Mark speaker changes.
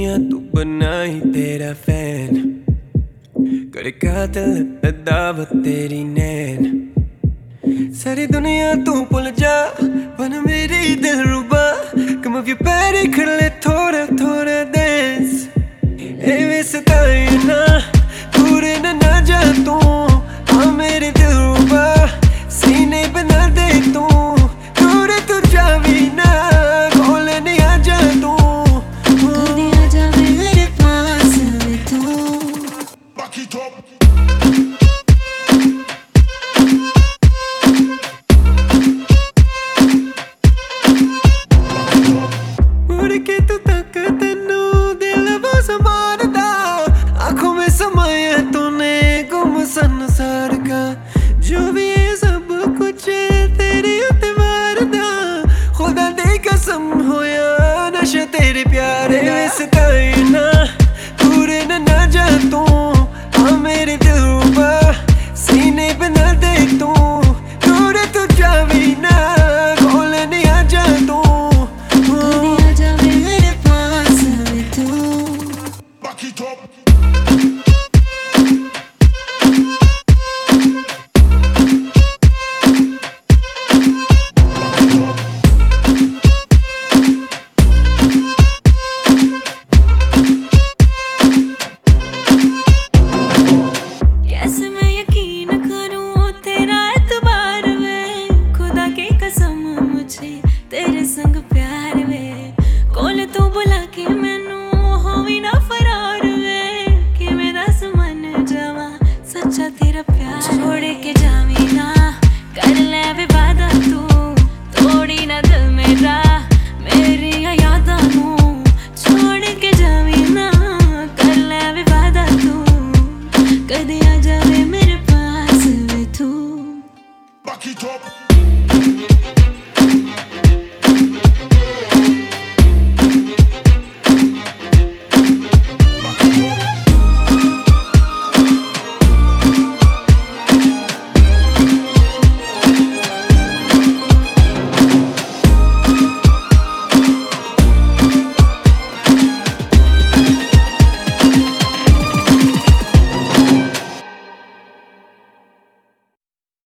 Speaker 1: दुनिया तू बना ही तेरा फैन, करे कातिल अदावत तेरी नैन। सारी दुनिया तू भुल जा, बन मेरी दिलरुबा। Come off your body, कर ले थोड़ा थोड़ा dance। एवे सताए ना, दूर ना जा तू, हाँ मेरी दिलरुबा। सीने बना दे तू, दूर तू जावी ना, खोलने आ जा तू। मुड़ के तू तक तेनू दिल बस मारदा, आंखों में समाया तूने गुम संसार का। जो भी है सब कुछ तेरे उत्ते वारदा, खुदा दे कसम होया नशा तेरे प्यार दा। सताए ना, दूर ना जा तू, हाँ मेरे दिलरुबा। सीने बना दे तू, दूर तू जावी ना, खोलने आ जा तू।
Speaker 2: कैसे मैं यकीन करूं तेरा एतबार वे, खुदा की कसम मुझे तेरे संग प्यार वे। कोल तू बुला के मैनू होवी ना फरार वे, कि मैं दस मन जावा सच्चा तेरा प्यार। छोड़ के जावी ना, कर ले वे वादा तू, तोड़ी ना दिल मेरा मेरी यादां नू। छोड़ के जावी ना, कर ले वे वादा तू, कदे आ जावे मेरे पास वे तू।
Speaker 3: Back it up.